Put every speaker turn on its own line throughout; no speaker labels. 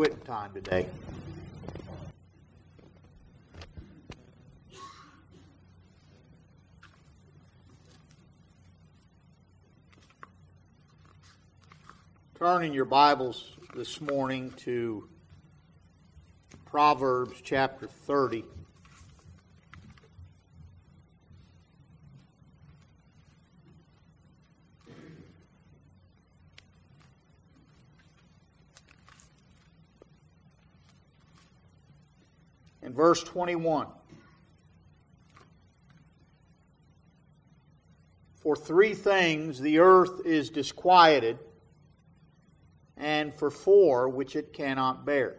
quitting time today. Turn in your Bibles this morning to Proverbs chapter 30. In verse 21. For 3 things the earth is disquieted, and for 4 which it cannot bear.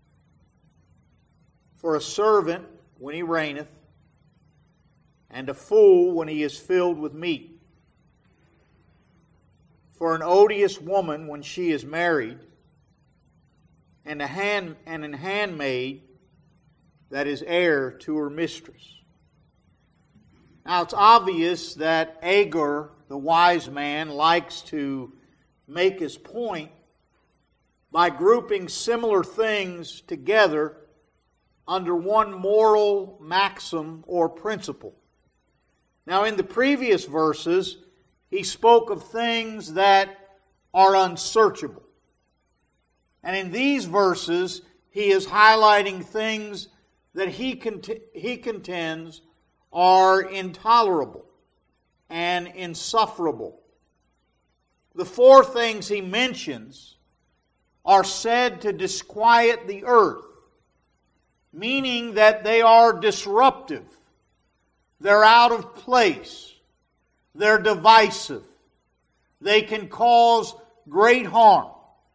For a servant when he reigneth, and a fool when he is filled with meat. For an odious woman when she is married, and an handmaid that is heir to her mistress. Now it's obvious that Agur, the wise man, likes to make his point by grouping similar things together under one moral maxim or principle. Now, in the previous verses, he spoke of things that are unsearchable. And in these verses, he is highlighting things that he contends are intolerable and insufferable. The 4 things he mentions are said to disquiet the earth, meaning that they are disruptive, they're out of place, they're divisive, they can cause great harm.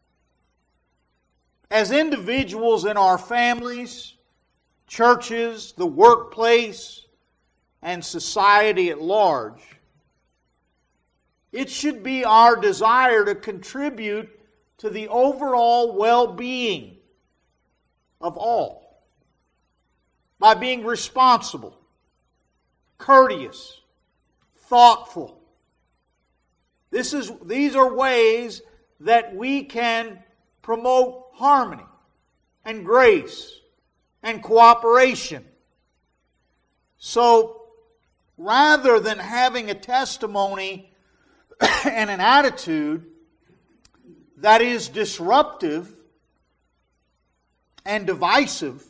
As individuals in our families, churches, the workplace, and society at large, it should be our desire to contribute to the overall well-being of all by being responsible, courteous, thoughtful. These are ways that we can promote harmony and grace and cooperation. So, rather than having a testimony and an attitude that is disruptive and divisive,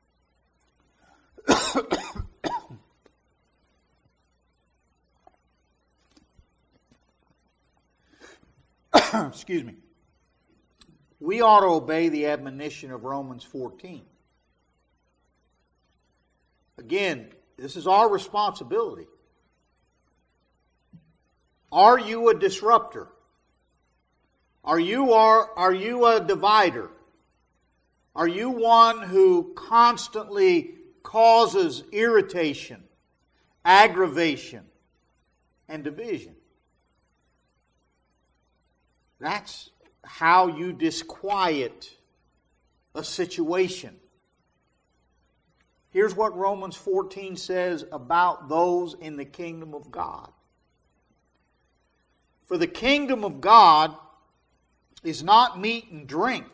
excuse me, we ought to obey the admonition of Romans 14. Again, this is our responsibility. Are you a disruptor? Are you a divider? Are you one who constantly causes irritation, aggravation, and division? That's how you disquiet a situation. Here's what Romans 14 says about those in the kingdom of God. For the kingdom of God is not meat and drink,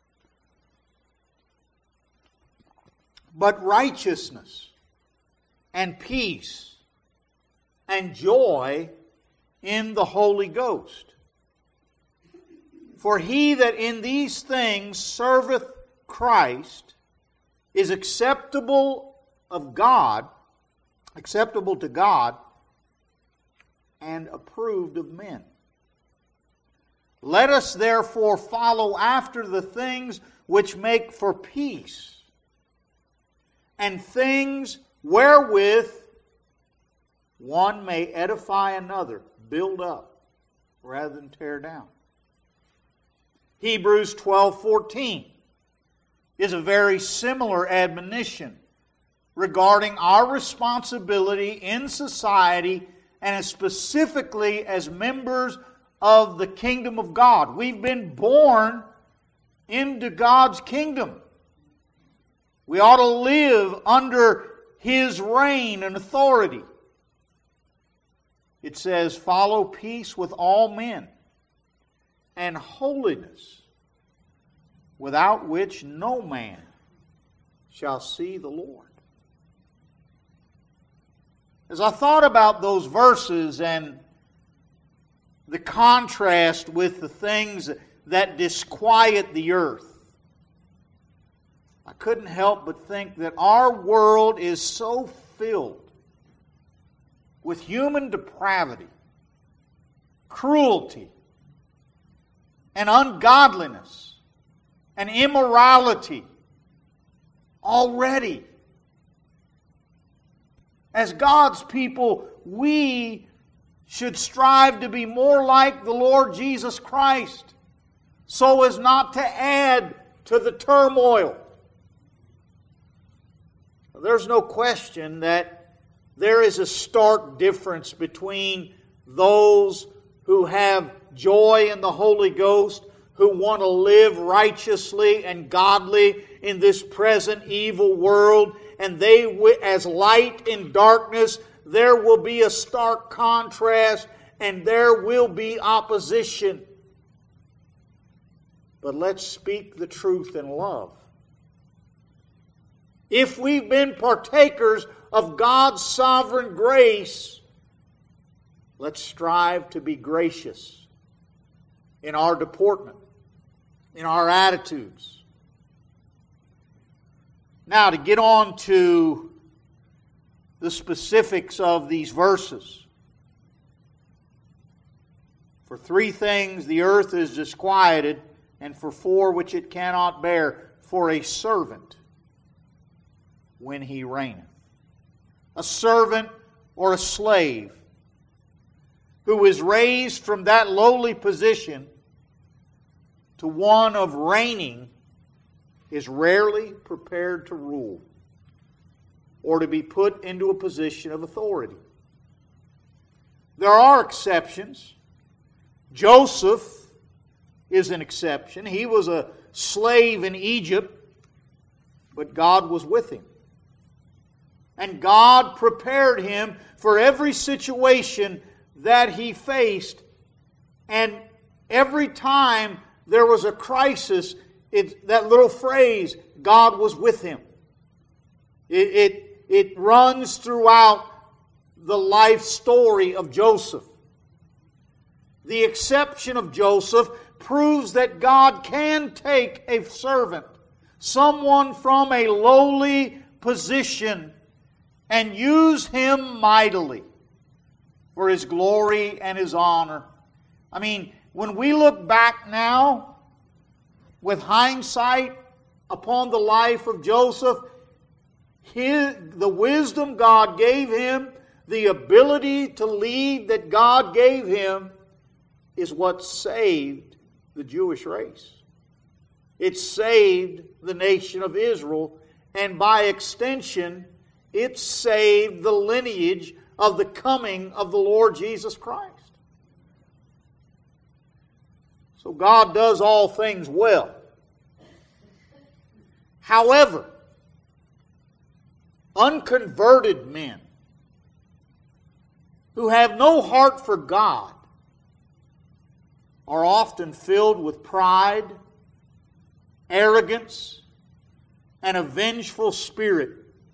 but righteousness and peace and joy in the Holy Ghost. For he that in these things serveth Christ is acceptable to God, and approved of men. Let us therefore follow after the things which make for peace, and things wherewith one may edify another, build up, rather than tear down. Hebrews 12:14 is a very similar admonition regarding our responsibility in society, and specifically as members of the kingdom of God. We've been born into God's kingdom. We ought to live under His reign and authority. It says, follow peace with all men and holiness, without which no man shall see the Lord. As I thought about those verses and the contrast with the things that disquiet the earth, I couldn't help but think that our world is so filled with human depravity, cruelty, and ungodliness, and immorality already. As God's people, we should strive to be more like the Lord Jesus Christ, so as not to add to the turmoil. There's no question that there is a stark difference between those who have joy in the Holy Ghost, who want to live righteously and godly in this present evil world, and they, as light in darkness, there will be a stark contrast and there will be opposition. But let's speak the truth in love. If we've been partakers of God's sovereign grace, let's strive to be gracious in our deportment, in our attitudes. Now, to get on to the specifics of these verses. For 3 things the earth is disquieted, and for 4 which it cannot bear, for a servant when he reigneth. A servant or a slave who is raised from that lowly position to one of reigning is rarely prepared to rule or to be put into a position of authority. There are exceptions. Joseph is an exception. He was a slave in Egypt, but God was with him. And God prepared him for every situation that he faced. And every time there was a crisis, that little phrase, God was with him. It runs throughout the life story of Joseph. The exception of Joseph proves that God can take a servant, someone from a lowly position, and use him mightily for His glory and His honor. I mean, when we look back now, with hindsight upon the life of Joseph, the wisdom God gave him, the ability to lead that God gave him, is what saved the Jewish race. It saved the nation of Israel, and by extension, it saved the lineage of the coming of the Lord Jesus Christ. So God does all things well. However, unconverted men who have no heart for God are often filled with pride, arrogance, and a vengeful spirit.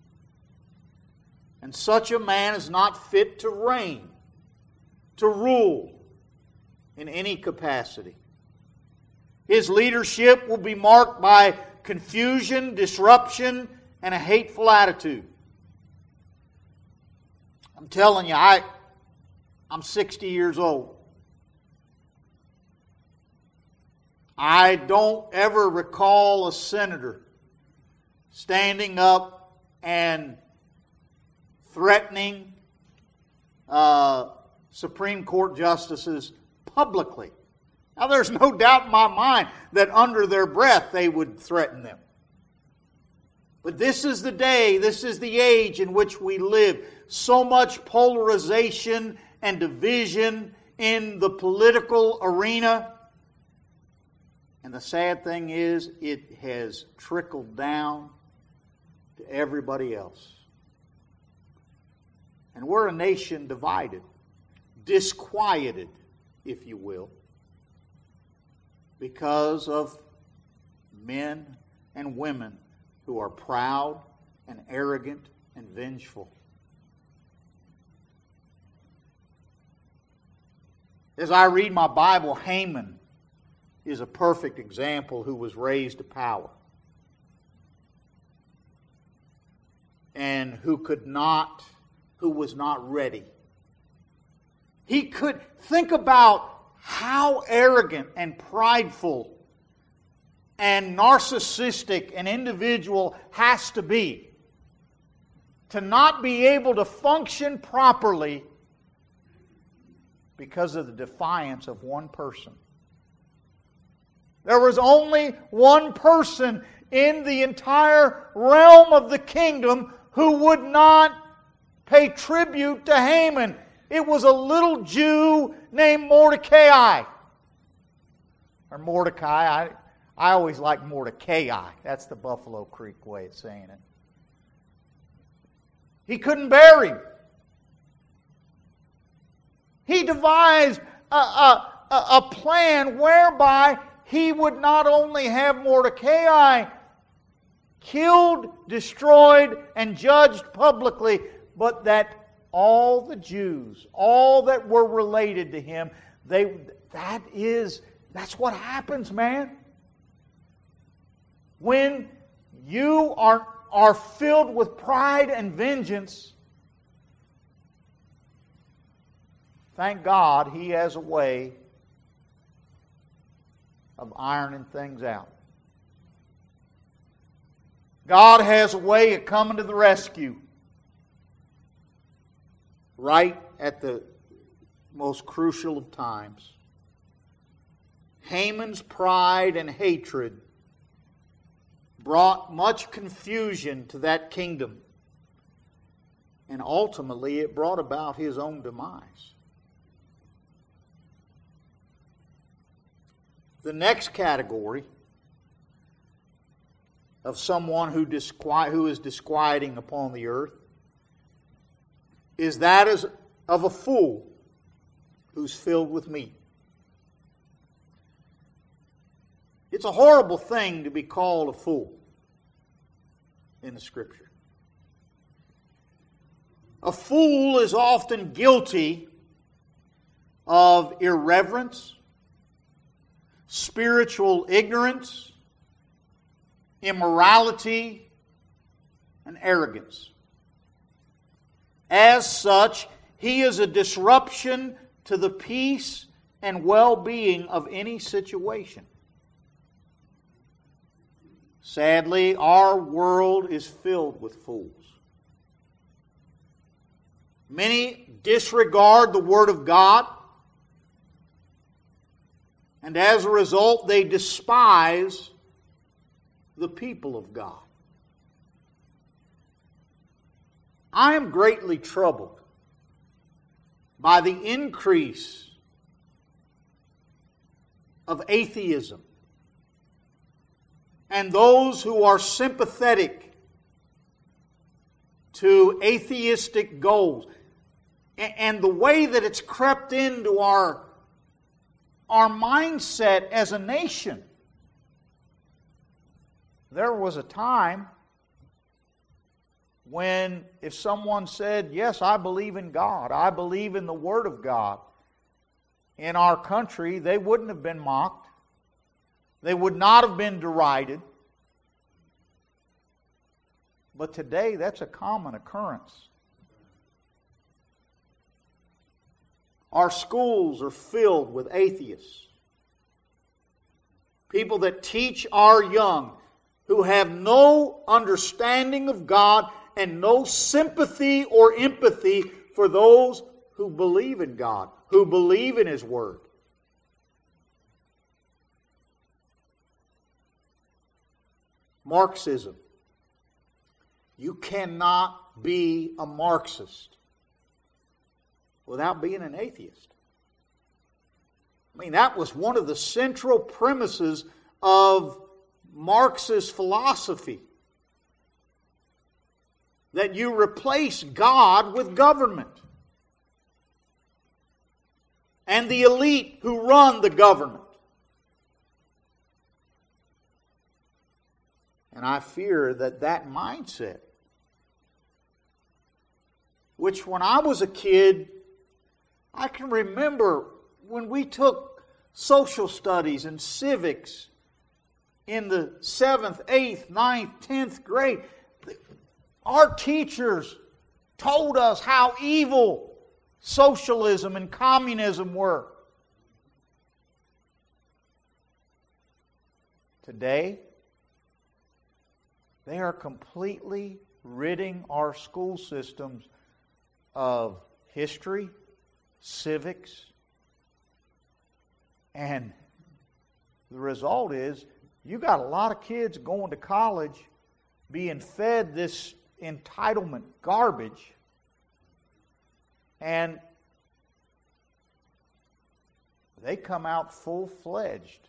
And such a man is not fit to reign, to rule in any capacity. His leadership will be marked by confusion, disruption, and a hateful attitude. I'm telling you, I'm 60 years old. I don't ever recall a senator standing up and threatening Supreme Court justices publicly. Now, there's no doubt in my mind that under their breath they would threaten them. But this is the day, this is the age in which we live. So much polarization and division in the political arena. And the sad thing is, it has trickled down to everybody else. And we're a nation divided, disquieted, if you will, because of men and women who are proud and arrogant and vengeful. As I read my Bible, Haman is a perfect example who was raised to power and who was not ready. He could think about how arrogant and prideful and narcissistic an individual has to be to not be able to function properly because of the defiance of one person. There was only one person in the entire realm of the kingdom who would not pay tribute to Haman. It was a little Jew named Mordecai. Or Mordecai. I always like Mordecai. That's the Buffalo Creek way of saying it. He couldn't bear him. He devised a plan whereby he would not only have Mordecai killed, destroyed, and judged publicly, but that all the Jews, all that were related to him, that's what happens, man. When you are filled with pride and vengeance, thank God He has a way of ironing things out. God has a way of coming to the rescue right at the most crucial of times. Haman's pride and hatred brought much confusion to that kingdom, and ultimately it brought about his own demise. The next category of someone who is disquieting upon the earth is that of a fool who's filled with meat. It's a horrible thing to be called a fool in the Scripture. A fool is often guilty of irreverence, spiritual ignorance, immorality, and arrogance. As such, he is a disruption to the peace and well-being of any situation. Sadly, our world is filled with fools. Many disregard the Word of God, and as a result, they despise the people of God. I am greatly troubled by the increase of atheism and those who are sympathetic to atheistic goals, and the way that it's crept into our mindset as a nation. There was a time when if someone said, yes, I believe in God, I believe in the Word of God, in our country, they wouldn't have been mocked. They would not have been derided. But today, that's a common occurrence. Our schools are filled with atheists. People that teach our young who have no understanding of God and no sympathy or empathy for those who believe in God, who believe in His Word. Marxism. You cannot be a Marxist without being an atheist. I mean, that was one of the central premises of Marxist philosophy. That you replace God with government. And the elite who run the government. And I fear that that mindset, which when I was a kid, I can remember when we took social studies and civics in the 7th, 8th, 9th, 10th grade, our teachers told us how evil socialism and communism were. Today, they are completely ridding our school systems of history, civics, and the result is you got a lot of kids going to college being fed this entitlement garbage, and they come out full-fledged.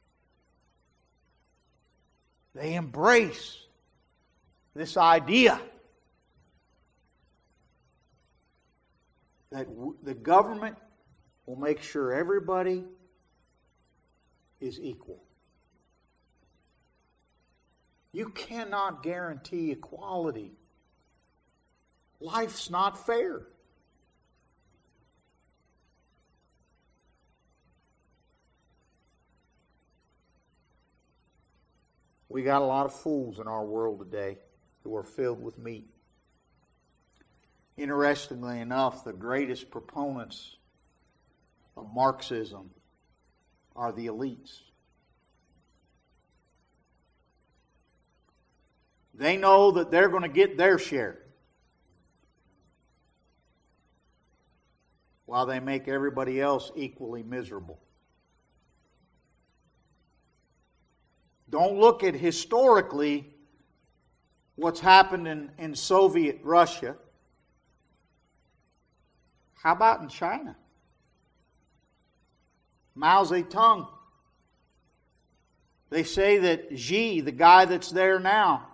They embrace this idea that the government will make sure everybody is equal. You cannot guarantee equality. Life's not fair. We got a lot of fools in our world today who are filled with meat. Interestingly enough, the greatest proponents of Marxism are the elites. They know that they're going to get their share, while they make everybody else equally miserable. Don't look at historically what's happened in Soviet Russia. How about in China? Mao Zedong. They say that Xi, the guy that's there now,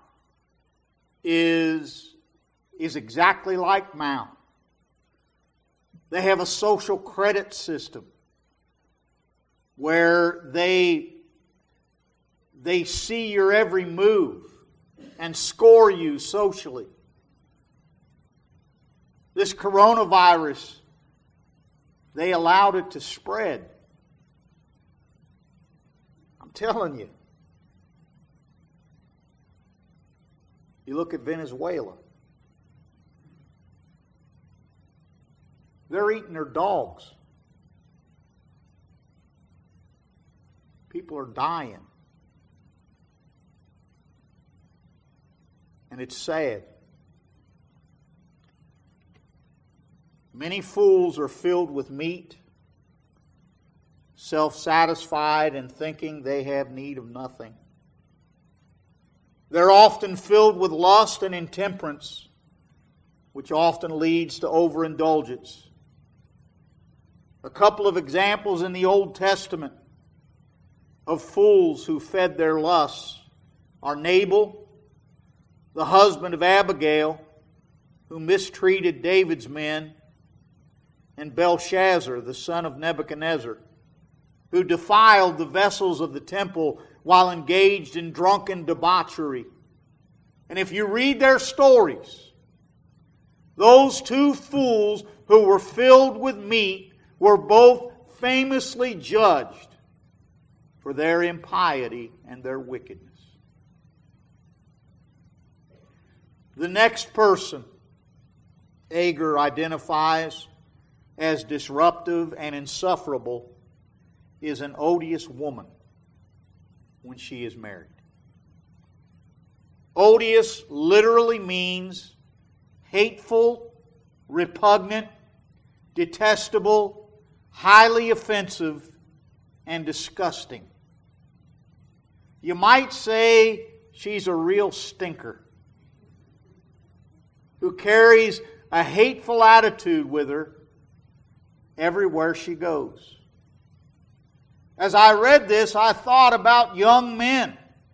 is exactly like Mao. They have a social credit system where they see your every move and score you socially. This coronavirus, they allowed it to spread. I'm telling you. You look at Venezuela. They're eating their dogs. People are dying. And it's sad. Many fools are filled with meat, self-satisfied and thinking they have need of nothing. They're often filled with lust and intemperance, which often leads to overindulgence. A couple of examples in the Old Testament of fools who fed their lusts are Nabal, the husband of Abigail, who mistreated David's men, and Belshazzar, the son of Nebuchadnezzar, who defiled the vessels of the temple while engaged in drunken debauchery. And if you read their stories, those two fools who were filled with meat were both famously judged for their impiety and their wickedness. The next person Agur identifies as disruptive and insufferable is an odious woman when she is married. Odious literally means hateful, repugnant, detestable, highly offensive, and disgusting. You might say she's a real stinker who carries a hateful attitude with her everywhere she goes. As I read this, I thought about young men.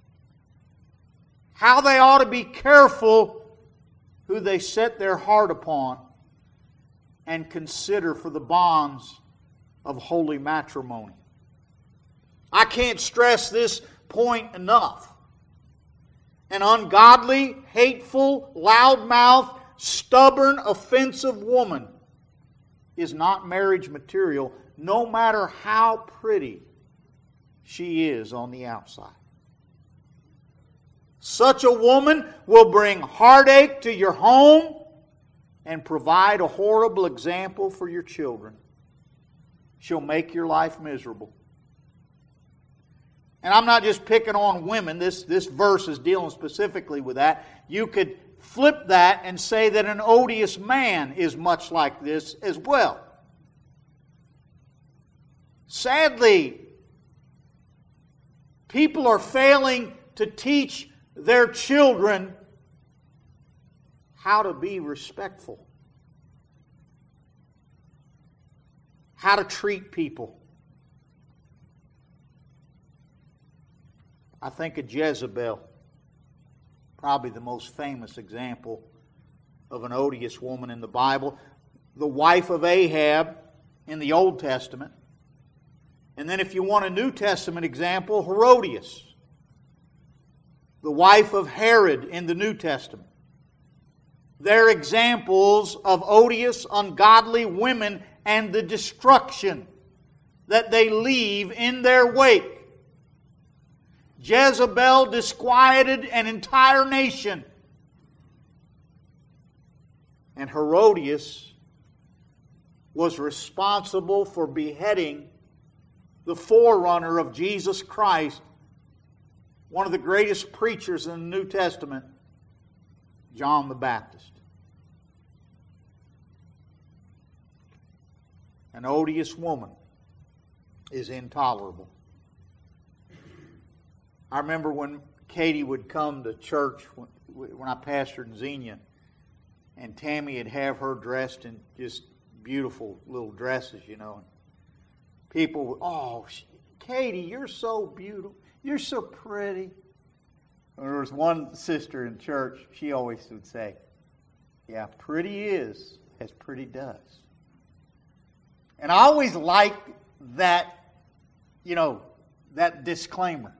How they ought to be careful who they set their heart upon and consider for the bonds of holy matrimony. I can't stress this point enough. An ungodly, hateful, loudmouth, stubborn, offensive woman is not marriage material, no matter how pretty she is on the outside. Such a woman will bring heartache to your home and provide a horrible example for your children. She'll make your life miserable. And I'm not just picking on women. This verse is dealing specifically with that. You could flip that and say that an odious man is much like this as well. Sadly, people are failing to teach their children how to be respectful, how to treat people. I think of Jezebel, probably the most famous example of an odious woman in the Bible, the wife of Ahab in the Old Testament. And then if you want a New Testament example, Herodias, the wife of Herod in the New Testament. They're examples of odious, ungodly women and the destruction that they leave in their wake. Jezebel disquieted an entire nation. And Herodias was responsible for beheading the forerunner of Jesus Christ, one of the greatest preachers in the New Testament, John the Baptist. An odious woman is intolerable. I remember when Katie would come to church when I pastored in Xenia, and Tammy would have her dressed in just beautiful little dresses, you know. And people would, "Oh, Katie, you're so beautiful. You're so pretty." And there was one sister in church, she always would say, "Yeah, pretty is as pretty does." And I always liked that, that disclaimer.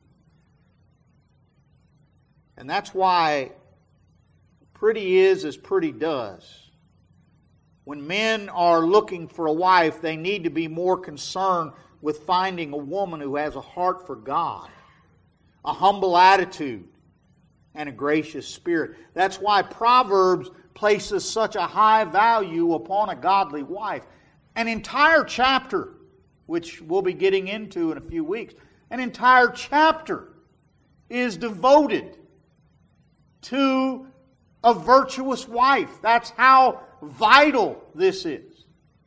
And that's why pretty is as pretty does. When men are looking for a wife, they need to be more concerned with finding a woman who has a heart for God, a humble attitude, and a gracious spirit. That's why Proverbs places such a high value upon a godly wife. An entire chapter, which we'll be getting into in a few weeks, an entire chapter is devoted to a virtuous wife. That's how vital this is.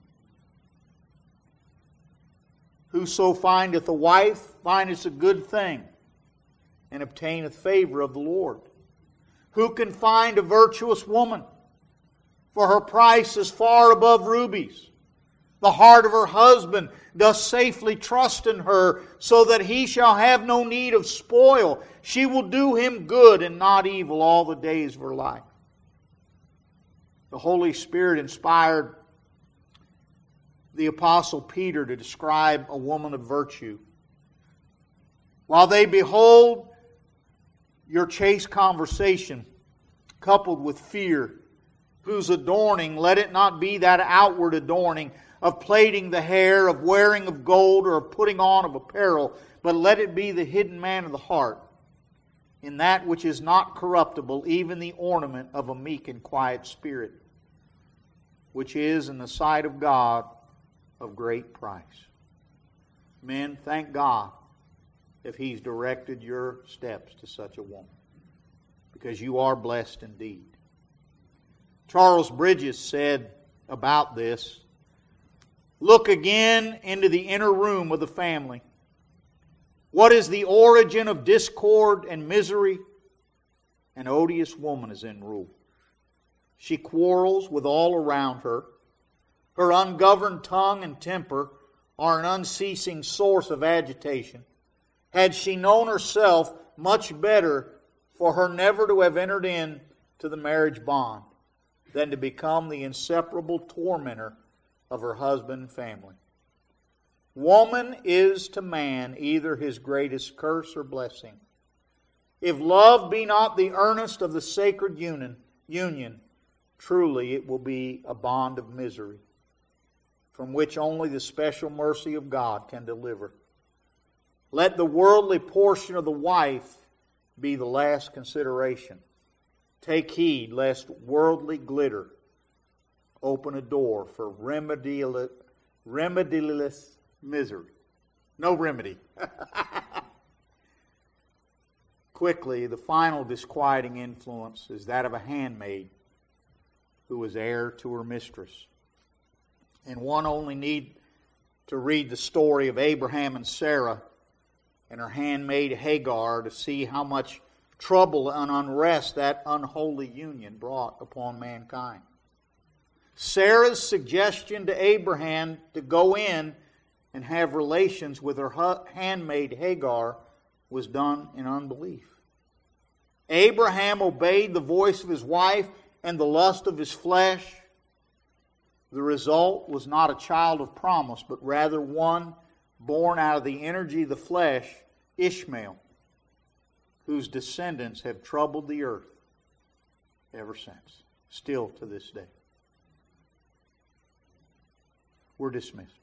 Whoso findeth a wife findeth a good thing, and obtaineth favor of the Lord. Who can find a virtuous woman? For her price is far above rubies. The heart of her husband doth safely trust in her, so that he shall have no need of spoil. She will do him good and not evil all the days of her life. The Holy Spirit inspired the Apostle Peter to describe a woman of virtue. While they behold your chaste conversation coupled with fear, whose adorning, let it not be that outward adorning of plaiting the hair, of wearing of gold, or of putting on of apparel, but let it be the hidden man of the heart, in that which is not corruptible, even the ornament of a meek and quiet spirit, which is in the sight of God of great price. Men, thank God if He's directed your steps to such a woman, because you are blessed indeed. Charles Bridges said about this, "Look again into the inner room of the family. What is the origin of discord and misery? An odious woman is in rule. She quarrels with all around her. Her ungoverned tongue and temper are an unceasing source of agitation. Had she known herself, much better for her never to have entered into the marriage bond than to become the inseparable tormentor of her husband and family. Woman is to man either his greatest curse or blessing. If love be not the earnest of the sacred union, truly it will be a bond of misery, from which only the special mercy of God can deliver. Let the worldly portion of the wife be the last consideration. Take heed lest worldly glitter open a door for remediless misery. No remedy. Quickly, the final disquieting influence is that of a handmaid who was heir to her mistress. And one only need to read the story of Abraham and Sarah and her handmaid Hagar to see how much trouble and unrest that unholy union brought upon mankind. Sarah's suggestion to Abraham to go in and have relations with her handmaid Hagar was done in unbelief. Abraham obeyed the voice of his wife and the lust of his flesh. The result was not a child of promise, but rather one born out of the energy of the flesh, Ishmael, whose descendants have troubled the earth ever since, still to this day. We're dismissed.